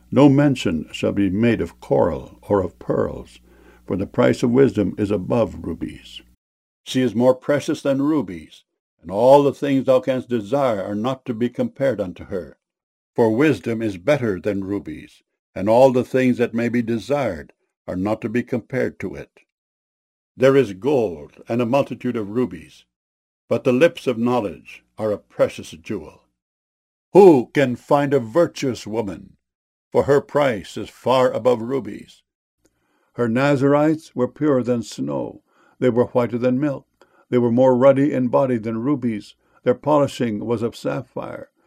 No mention shall be made of coral or of pearls, for the price of wisdom is above rubies. She is more precious than rubies, and all the things thou canst desire are not to be compared unto her. For wisdom is better than rubies, and all the things that may be desired are not to be compared to it. There is gold and a multitude of rubies, but the lips of knowledge are a precious jewel. Who can find a virtuous woman? For her price is far above rubies. Her Nazarites were purer than snow. They were whiter than milk. They were more ruddy in body than rubies. Their polishing was of sapphire.